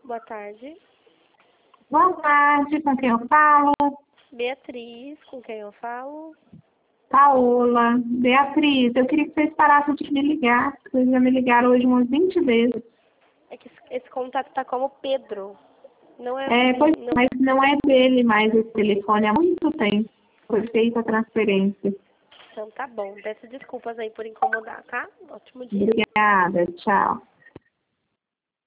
Boa tarde. Boa tarde, com quem eu falo? Beatriz, com quem eu falo? Paola. Beatriz, eu queria que vocês parassem de me ligar. Vocês já me ligaram hoje umas 20 vezes. É que esse contato tá como Pedro. Não é. Mas não é dele mais esse telefone há muito tempo. Foi feita a transferência. Então tá bom. Peço desculpas aí por incomodar, tá? Ótimo dia. Obrigada, tchau.